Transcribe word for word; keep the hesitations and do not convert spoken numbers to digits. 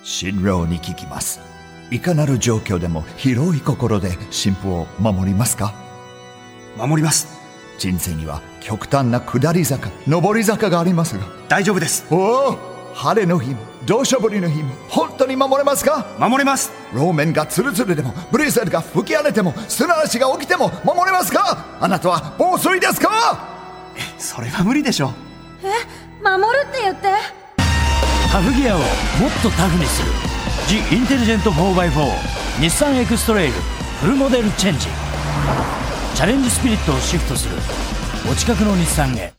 新郎に聞きます。いかなる状況でも広い心で新婦を守りますか？ 守ります。 人生には極端な下り坂、上り坂がありますが。 大丈夫です。 おお、晴れの日も土砂降りの日も本当に守れますか？ 守れます。 路面がツルツルでもブリゼルが吹き荒れても砂嵐が起きても守れますか？あなたは防水ですか？ え、それは無理でしょう。 え、守るって言って。 タフギアをもっとタフにする ジ・インテリジェント フォーバイフォー 日産エクストレイルフルモデルチェンジ。チャレンジスピリットをシフトするお近くの日産へ。